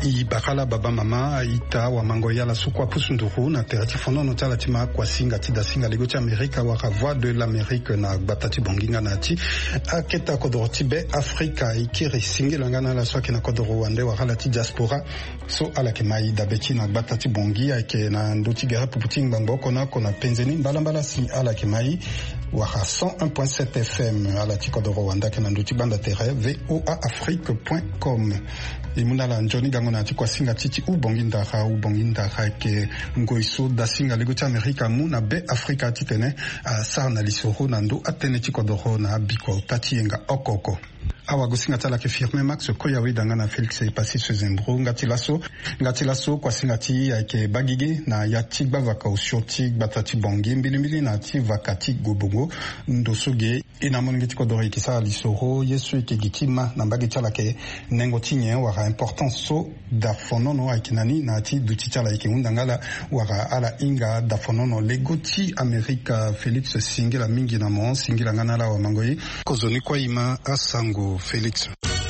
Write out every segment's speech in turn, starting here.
Ibarala baba mama ita wa mangoya la sukwa pusunduru na terati fonono tala tima kwa singa tida singa lego ti Amerika waka voix de l'Amérique na batati bonginga na ti aketa kodoro tibe Afrika ikiri singila ngana la swaki na kodoro wande wakala ti diaspora so ala ke mai dabeti na batati bongi ake na ndoti gara puputing bango kona penzeni mbala si ala ke mai waka 101.7 FM ala ti kodoro wanda ke na ndoti banda terre voaafrique.com imuna la njoni gango na ti kwa singa titi ubongindaka ke ngoiso da singa lego ti Amerika mu na be Afrika titene sar na lisoro na ndo atene ti kodoro na biko tati yenga okoko awa gosinga tala ke firme max koya widanga na Felix ipasi sezembro ngati laso kwa singa ti ke bagige na ya ti bavaka usioti batati bongi mbili na ti vakati gobongo ndosoge ina mongi ti kodoro ikisa lisoro yesu ke gitima na mbagi tala ke nengo tinye waka importance so da fonono aikinani na ti duti tala ke undangala waka ala inga da fonono lego ti Amerika Felix singila mingi na mo singila ngana la wa mangoyi kozoni kwa ima asango Felix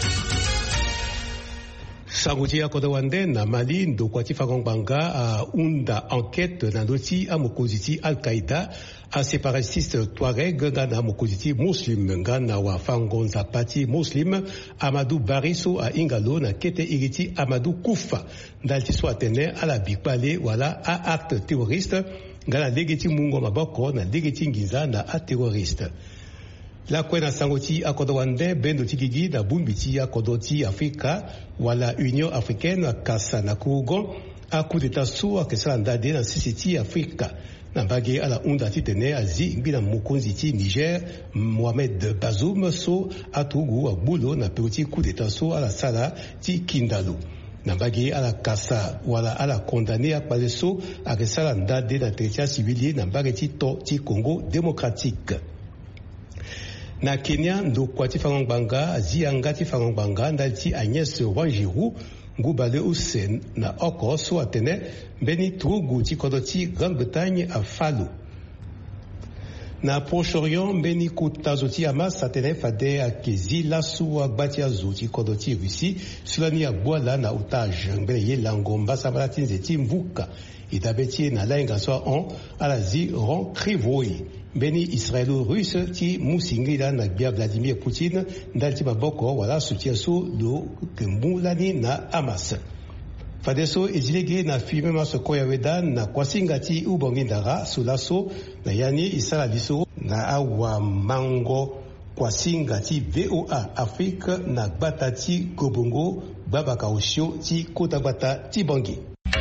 sanguti ya kodo wande na Mali ndo kwa tifagongbanga a unda enquête na doti a mokoziti Al-Qaïda a séparatiste Touareg ngana mokoziti muslim ngana wa fangonza pati muslim Amadou Bariso a ingalo na kete iriti Amadou Koufa ndalti so atene ala bikpale wala a acte terroriste ngana legeti mungo maboko na legeti ngiza na a terroriste la kwena sangoti akodowande bendo tikigi na bumbiti akodoti Afrika wala Union africaine kasa na kugo a coup d'état sous akesala ndade na sisiti Afrika na bage ala unda titene azi ngina mukonzi ti Niger Mohamed Bazoum so atugu abulo na petit coup d'état sous ala sala ti Kindalo na bage ala kasa wala ala condamné a pazeso akesala ndade na territoire civil na bage ti to ti Congo démocratique. Na Kenya ndo kwa tifangongbanga zianga tifangongbanga ndalti Agnès Wanjiru ngubale usen na oko so atene beni trugu ti kodoti Grande-Bretagne a Falu. Na Proche-Orient beni kutazoti Hamas atene fade akezi la suwa gbatia zoti kodoti Russie sulani abwala na otage mbele ye langomba sabalati nzeti mvuka idabeti na lainga so on alazi ron krivoi beni israélo-russe ti musingila na bia Vladimir Poutine ndalti maboko wala sutiaso do kembulani na Hamas. Fadeso ezilege na filme maso koya weda na kwasinga ti ubongindara sulaso na yani isala liso na awa mango kwasinga ti VOA Afrique na gbata ti Gobongo babaka osio ti kota gbata ti bongi.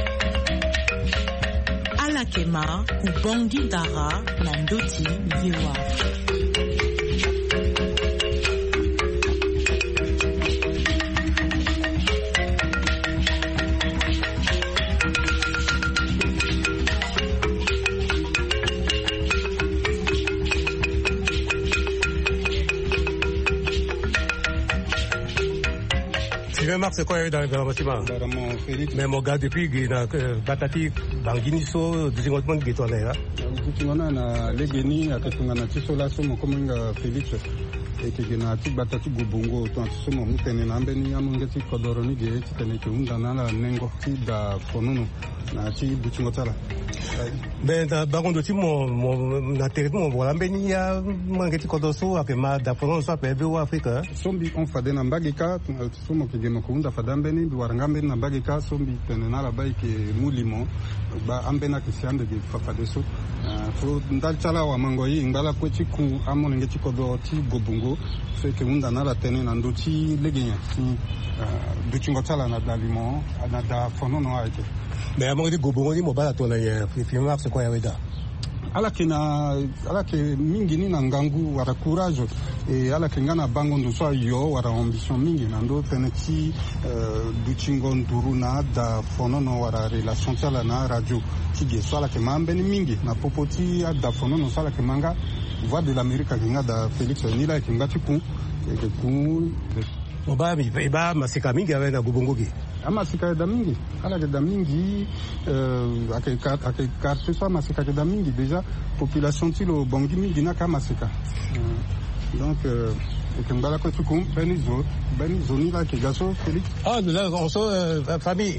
Alakema ubongi dara na ndoti yewa. Marx quoi dans le bâtiment. Mais mon gars depuis na batati bangini so dizingotement gitona ya. Kutungana na legeni akatungana tisola so mokomenga Felix ekigena ti batati gobongo to somo mutene na mbeni amungeti kodoroni ge tene ke undana na nengo ti da fonono na ti buchingotala. Ben da bagondo ti mo na territoire mo wala mbeni ya mangeti kodoso apema da fonono so apebe Afrika. Sombi on fade na mbagika somo ke geno kunda fada mbeni waranga mbeni na mbagika sombi tene na la baike mulimo ba ambena ke siande de fade so so ndal chala wa mangoyi ngala ko ti ku amone ngeti kodo ti gobongo so ke unda na la tene na ndoti legenya ti buchingotala na dalimo na da fonono aike. Mais à mon avis, Gobongo, mon bala ton ailleurs, film c'est quoi yaweda. Ala ke mingi ni na ngangu wara courage e ala ke ngana bango ndo so yo wara ambition mingi na ndo teneti duchingo nduru na da fonono wara relation tala na radio tige so ala ke mambe ni mingi na popoti da fonono sala ke manga voix de l'Amérique kinga da Felix ni la kinga tipu e ke ku Obabi iba masika mingi awe na Gobongo ki. Masika da mingi ala ke da mingi ake carte so masika ke da mingi déjà population ti lo bongi mingi na ka masika donc et que mbala ko tukum beni zoni là qui gaso Félix. Ah nous là on so famille.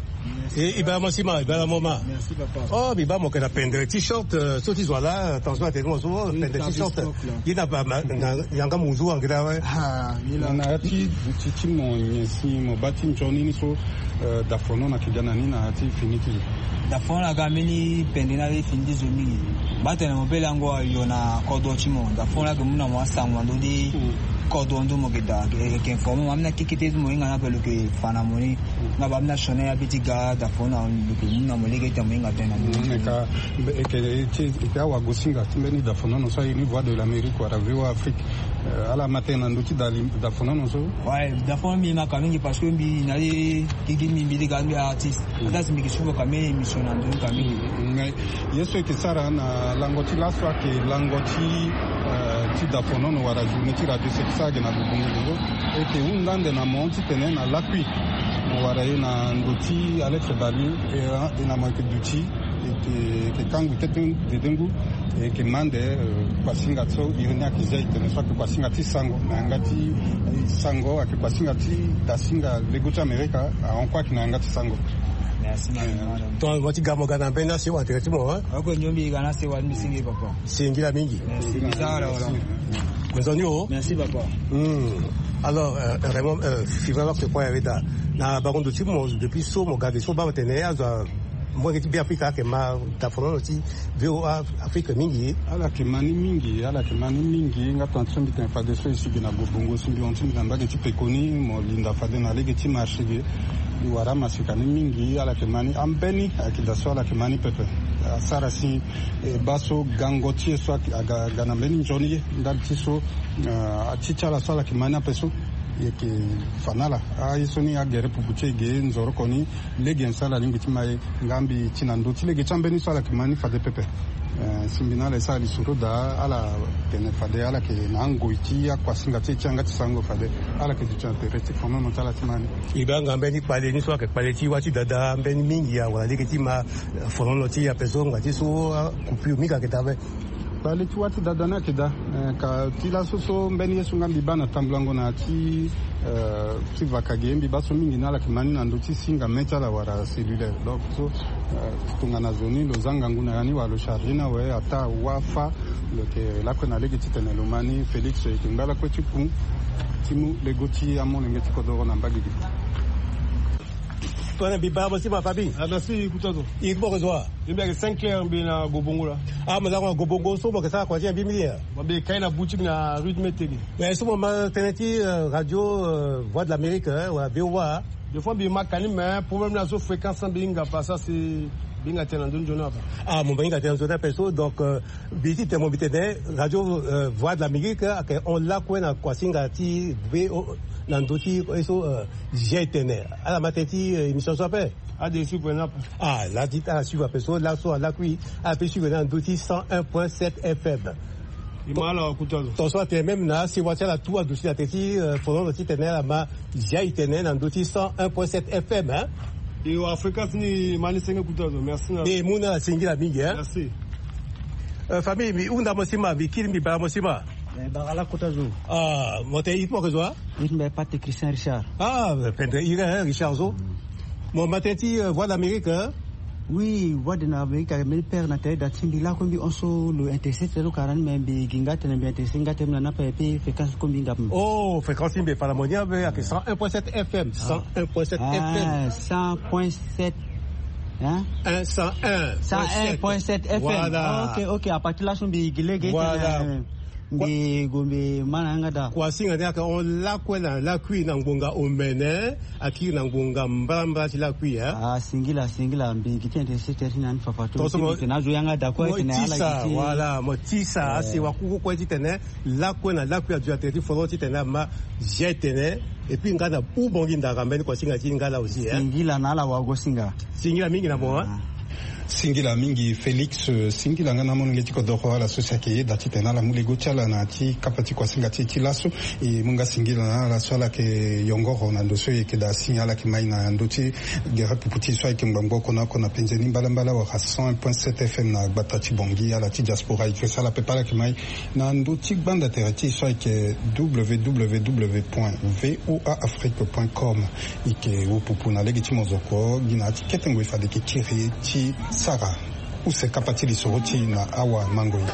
Et il va mosima, il va la moma. Merci papa. Oh, il va mon kana pendre t-shirt sorti voilà, attention à tes mots, pendre t-shirt. Il n'a pas yanga muzu angida ouais. Ah, il en a ti mon si mon bati Johnny so da fono na kijana nini na ti finiti. Da fono la gamini pende na findi zoni. Bata na mobile yango yona kodo chimo. Da fono la gamuna mo sangwa ndodi kodo ndo mo geda ke informe amna tikete mo inga na pelo ke fana moni. Na bamna shone ya bitiga da fono ke muna mo lege tamu inga tena. Neka ke ti awa gosinga timbeni da fono no sai ni voix de l'Amérique wa radio Afrique. Ala matena nduti da fono no so. Ouais, da fono mi na kamingi parce que mi na kiki mi bidiga mi artiste. That's mi kishuba kame mission ando kamingi. Mais yeso ke sara na langoti la soit que langoti ti da fono no wara journée ti radio sexage na bongo et que undande na monti tenen na l'appui wara na nduti Alex Balu et na manque d'outils et que kangu tetun de dengu et que mande kwasinga so irina kizai tenen soit que kwasinga ti sango na ngati sango ak kwasinga ti da singa legocha America en quoi ki na ngati sango. Merci madame. Toi moi ti gamo gana penda si wa tirati mo hein. Ako nyombi gana se wa misingi papa. Singira mingi. Merci bizarre voilà. Merci papa. Alors vraiment fivrement ce point avec na baron de timo depuis so mo gade so ba tene aza moi qui bien Afrique que ma ta fono ti VOA Afrique mingi ala ke mani mingi ngata ntsundi kan fa de so ici na Gobongo simbi on tindi namba ke ti pekoni mo linda fa de na lege ti marché ge wara masikani mingi ala ke mani ambeni akida so ala ke mani pepe sara si baso gangoti so gana meni njoni ndal ti so achichala so ala ke mani peso yeke fanala isoni agere pubuche ge nzoro koni lege nsala lingiti mai ngambi chinando tilege chambeni sala kimani fade pepe simbinale sali suro da ala kene fade ala ke nango iti akwa singa changa tsango fade ala ke tuchante reti fono no tala timani ibanga mbeni pale ni so ke pale ti wati dada mbeni mingi ya wala lege ti ma fono no ti ya peso ngati so kupiu mika ketabe bali tu wati dadana kida ka tila soso mbeni yesu ngambi bana tamblango na ti vakagembi baso mingi nala kimani na nduti singa metala wara cellulaire donc so tungana zoni lo zanga nguna yani walo chargina we ata wafa le ke la kona legi titene lo mani Félix ngala ko tipu timu legoti amone ngeti ko do na mbagi. Toi biba bosi ma fabi merci kutazo il faut rejoindre il y a 5 heures na Gobongo là mais là Gobongo so que ça quoi bien bien babe kaina boutique na rue de Mételi mais ce moment teneti radio Voix de l'Amérique ou VOA des fois bi makani mais problème la so fréquence binga pas ça c'est binga tena ndonjona pa mon binga tena ndonjona peso donc biti te mobitene radio Voix de l'Amérique on l'a quoi na kwasinga ti VO Nandoti eso jetene ala mateti émission s'appelle a des super la dit à suivre personne là so la qui a pu suivre Nandoti 101.7 FM imala kutazo to so te même na si voiture la tout adouci la teti fono ti tene la ma jetene Nandoti 101.7 FM hein et au Africa ni mani senga kutazo merci et muna singira mingi hein merci famille mi unda mosima bikiri mi ba mosima Bagala Kotazo. Monté il faut que soit. Il n'est pas Christian Richard. Pendre il est Richard Zo. Mon matin ti Voix d'Amérique hein. Oui, Voix de l'Amérique mais père na tête d'atimbi là comme on so le intercepte le 40 mais bi gingate na bi intercepte ngate na pa pe fréquence comme ngam. Oh, fréquence bi palamonia avec 101.7 FM, 101.7 FM. 100.7 Hein? 101.7 FM. Voilà. OK, à partir là son bi gilege. Voilà. Gombe manangada kwa singa ndaka on la kwena la kui na ngonga omene aki na ngonga mbamba ti la kui singila mbingi tente sete nan fafatu tena zo yanga da kwa tena ala kiti wala motisa asi wakuko kwa tene la kwena la kui adu tete folo ti tena ma jetene et puis ngana ubongi ndaka mbeni kwa singa ti ngala aussi singila na ala wago singa mingi na bon singila mingi Felix singila ngana mon ngeti ko doro la société dati tena la mulego chala na ti kapati kwa singa ti laso e munga singila na la swala ke yongoro na ndoso e ke da signala ke maina ndoti gera puputi so ke mbango kona penzeni mbala wa 100.7 FM na Batati Bongi ala ti diaspora ke sala pepala ke mai na ndoti banda terati so ke www.voaafrique.com ike upupu na legiti mozoko gina ti ketengo ifade ke kiri ti Sara use kapati lisoroti na awa mangoyi.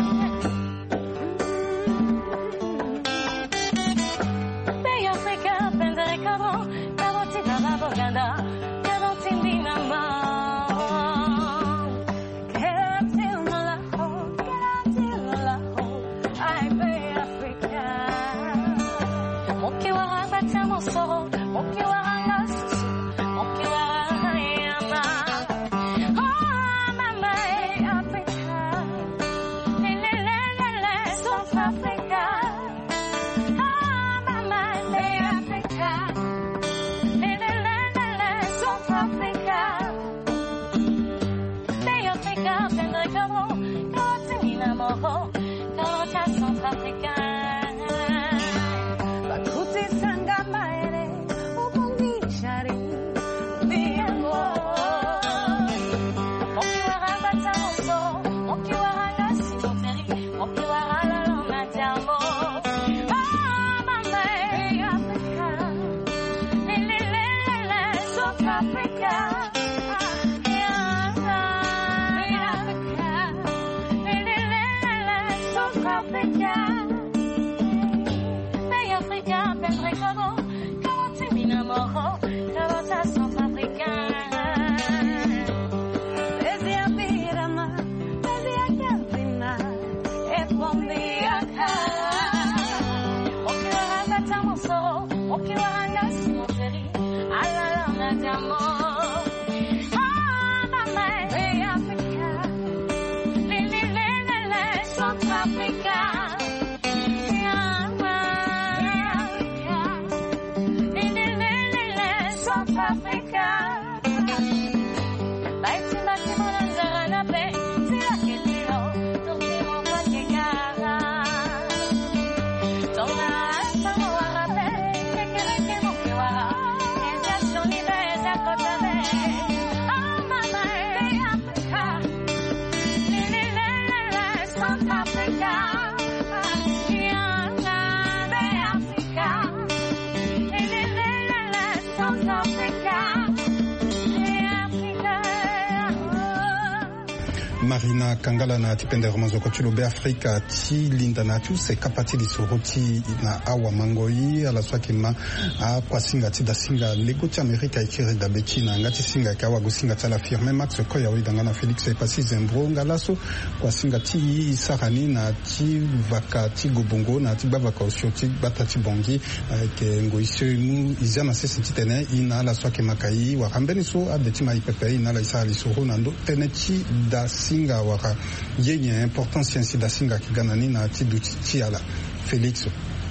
Marina Kangala na tipende romanzo ko tulo be Afrika ti linda na tu se kapati li soroti na awa mangoyi ala swakima a kwa singa ti da singa lego ti Amerika ikiri da beti na ngati singa ka wa go singa tala firme Max ko ya wi na Felix e pasi zembro ngalaso kwa singa ti sarani na ti vaka ti gobongo na ti baba ko shoti Batati Bongi ke ngoise mu izana se sitene ina ala swakima kai wa kambeni so adeti mai pepe ina la isa li soro nando teneti da singa waka yenye importance yansi da singa kiganani na ti duti ala Felix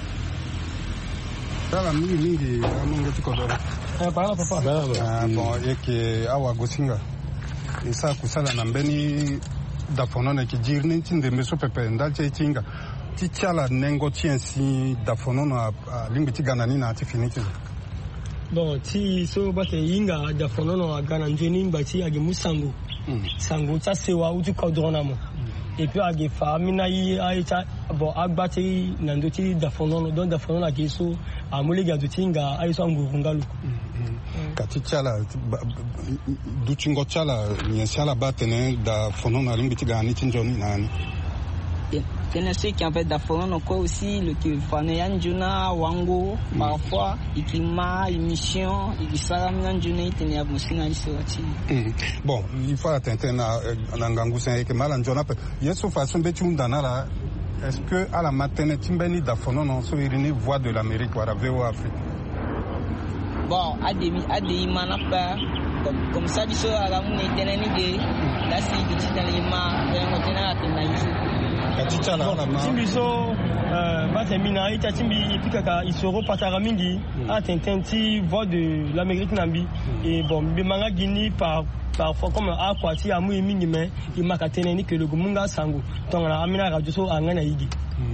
sala mingi amungo tikodoro para papa bon yeke awa gosinga isa kusala na mbeni da fonone ki jirni tinde meso pepe ndalche tinga ti chala nengo tiensi da fonono limbi ti ganani na ti finiti bon ti so bate yinga da fonono agana njeni mbati age musango sango ta sewa uti kodrona mo et puis age famina yi aita bon agbati nandoti da fonono don da fonono age so amule ga dutinga aiso ngurungalo kati chala dutingo chala nyesala batene da fonono limbi ti gani tinjoni nani Tene ceux qui en fait d'affonon quoi aussi le qui fanéan juna wango parfois ikima émission ikisalam nan juna itenia musina lisoti bon il faut atteindre na ngangu sen ke malan jona pe yeso façon beti undana la est-ce que à la matinée timbeni d'affonon so irini voix de l'Amérique wala VOA Afrique bon ade manapa comme ça biso ala mun teneni de la si bitita lima vraiment tenana tena yiso Timbiso batemina ita timbi ipika isoro patara mingi atententi voix de l'Amérique nambi et bon bemanga Guinée parfois comme akwati amu mingi mais il makatene ni que le gumunga sangu tongana amina radio so angana yigi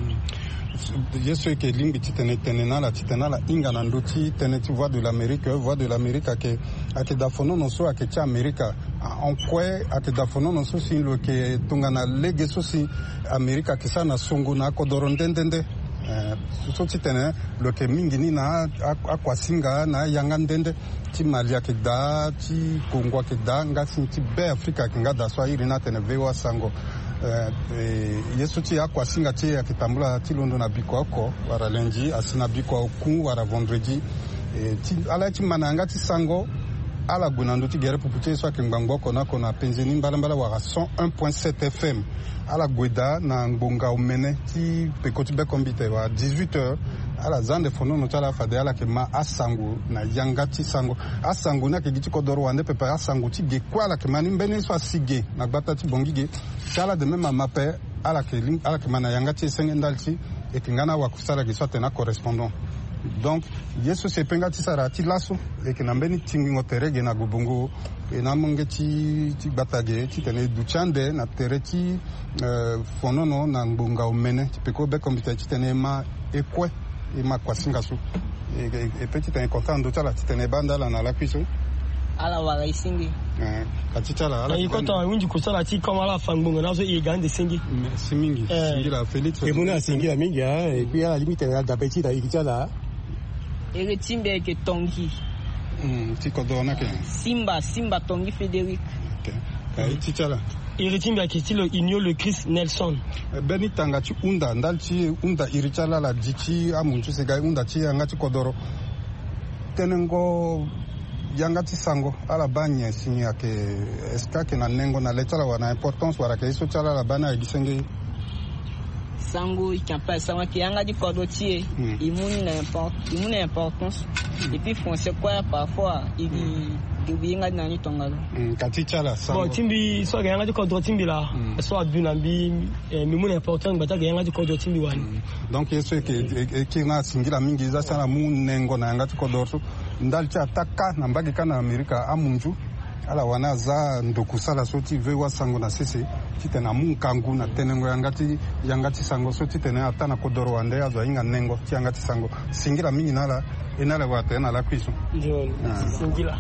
Yesu ke limbi titenena la inga na ndoti teneti voix de l'Amérique ake dafono no so ake cha America en kwe ake dafono no so sin lo ke tungana lege so si America ke sana songo na kodoro ndendende so titene lo ke mingi ni na akwasinga na yanga ndende ti Mali ake da ti Kongo ake da nga sin ti be Afrika ke nga da so iri na tene vewa sango Yesu ti akwasinga ti akitambula ti londo na biko oko wara lundi asina biko oku wara vendredi ti ala ti mananga ti sango ala gunando ti gere puputi so akengbango kona kona penzeni mbala wara 101.7 FM ala gweda na ngbonga omene ti pekoti be kombite wa 18h ala zande fono no tala fade ala ke ma asangu na yanga ti sango asangu na ke giti kodoro wande pepe asangu ti ge kwala ke mani mbene so asige na gbata ti bongige chala de même mape ala ke mana yanga ti senge ndalti e kingana wa kusala ke so tena correspondant donc Yesu se penga ti sara ti laso e ke nambeni tingingo terege na gubungu e na monge ti batage ti tene duchande na tere ti fonono na ngbonga omene ti peko be kombite ti tene ma ekwe e ma kwasinga su e petit tene contando tala ti tene bandala na la piso ala wala isingi katitala ala ikoto winji kusala ti koma la fangbongo na so e gande singi simingi singi la Felix e mona singi la mingi et puis à la limite la d'appétit da ikitala et timbe ke tongi ti kodona ke Simba Tongi Frédéric katitala iritimbi akitilo inyo le Chris Nelson beni tanga ti unda ndalti unda irichala la dichi amuntu sega unda ti anga ti kodoro tenengo yanga ti sango ala banye sinya ke eska ke na nengo na letala wana importance wara ke iso chala la bana egisenge sango ikampa sango ki yanga di kodo ti imune importance et puis français quoi parfois il yanga na ni tongalo kati chala sango bon timbi so yanga di kodo timbi la so aduna bi imune importance bata yanga di kodo timbi wani donc yeso ke na singila mingi za sana mu nengo na yanga ti kodo ndalti ataka na mbagi kana Amerika amunju ala wana za ndokusala soti vewa sango na sese titena munkangu na tenengo yangati sango soti tena atana kodoro wande azwa inga nengo ti yangati sango singira mingi nala enala wata na la kwiso ndio singira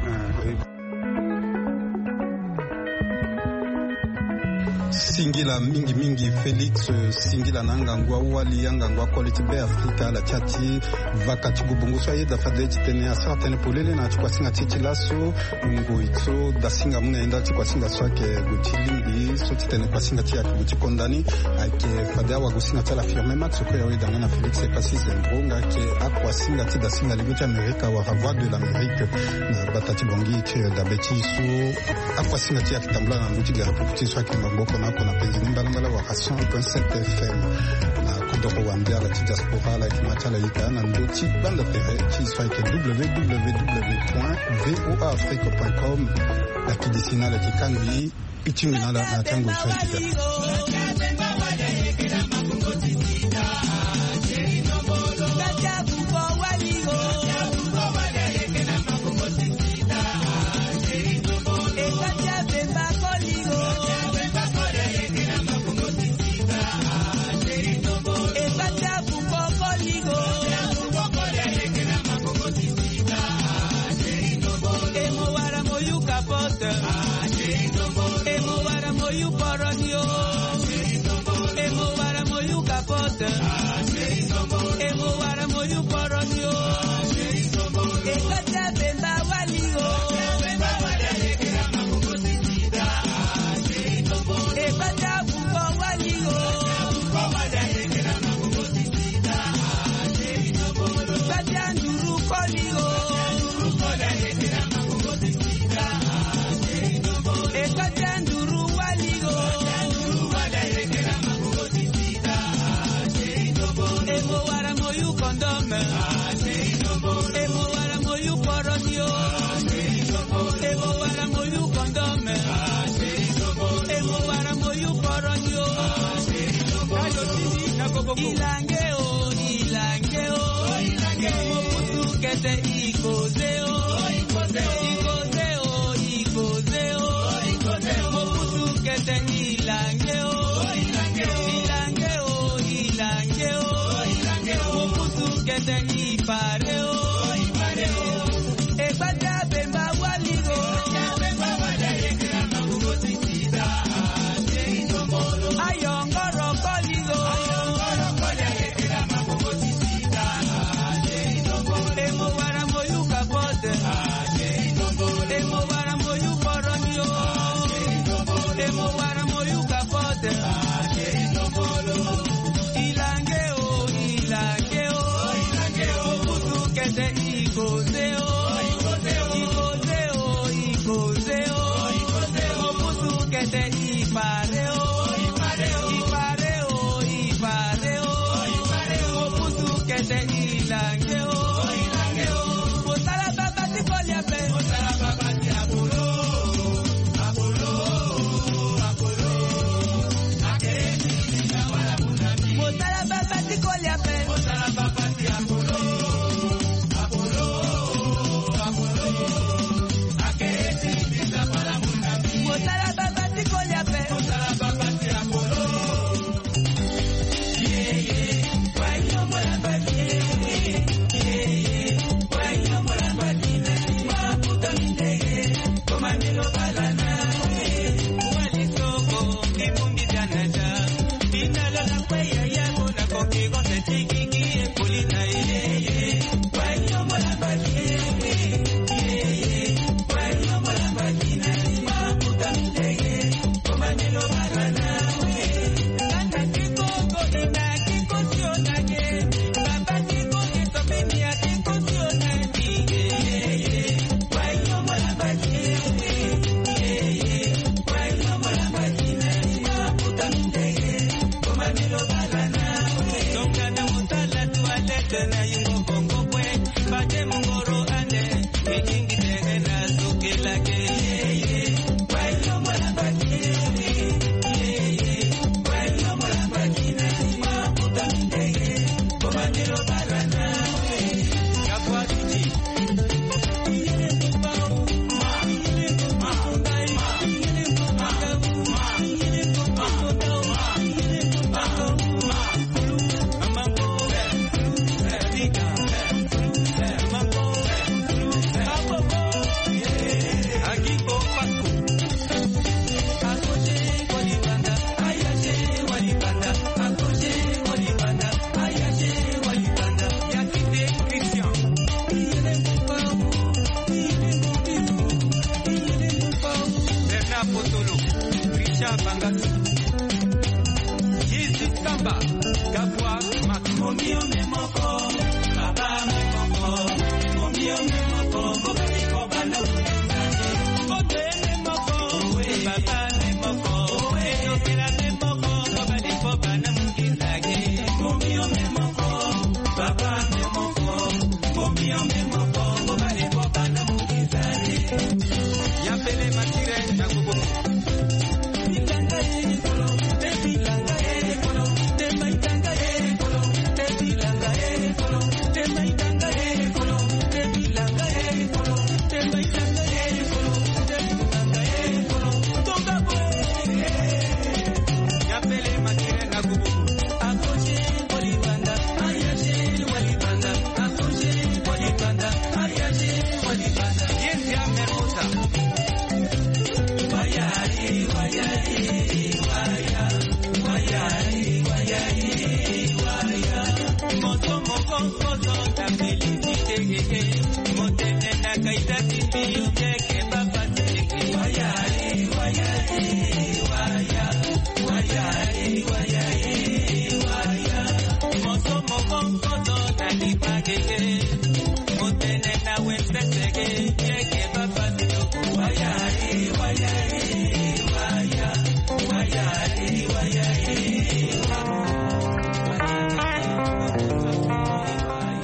singila mingi Felix singila nangangwa wali yangangwa quality be Africa la chati vakati gubungu so yeda fadeti tene asa tene polele na chikwa singa titi laso ngo itso da singa muna enda chikwa singa so ke gutilimbi so tene kwa singa tia guti kondani ake fadea wa gusinga tala firme max ko ya weda na Felix e passis mbonga ke akwa singa ti da singa ligocha America wa voix de l'Amérique na batati bongi ke da beti so akwa singa tia kitambla na luti ga puputi so ke mboko na penzini mbala wa 100.7 FM na kudoko wambia la diaspora la kimachala yika na ndoti banda tere chi swaike www.voafrique.com la kidisina la kikangi ichimina la tango swaike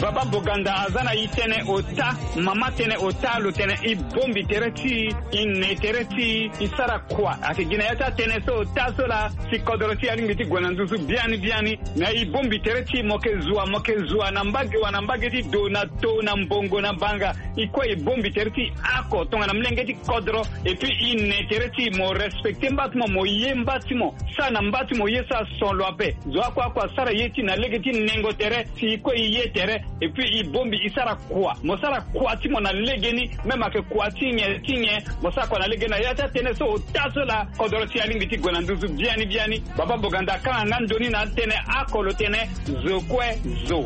Baba Boganda azana itene ota mama tene ota lutene I bombi tereti inne tereti isara kwa akigina yata tene so ota sola si kodoroti alingiti gwananduzu biani na I bombi tereti mokezua na mbage ti donato na mbongo na banga ikwa I bombi tereti ako tonga na mlengeti kodro et puis inne tereti mo respecte mbatimo mo yembatimo sana mbatimo yesa son loape zo kwa sara yeti na legeti nengo tere si ikwa yetere et puis I bombi isara kwa mosara kwa timo na legeni mema ke kwa tinye mosara kwa na legena yata tene so tasola kodoroti alingiti gwananduzu biani Baba Boganda kana nandoni na tene akolo tene zokwe zo.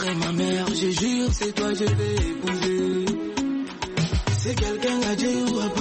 C'est quelqu'un à Dieu ou à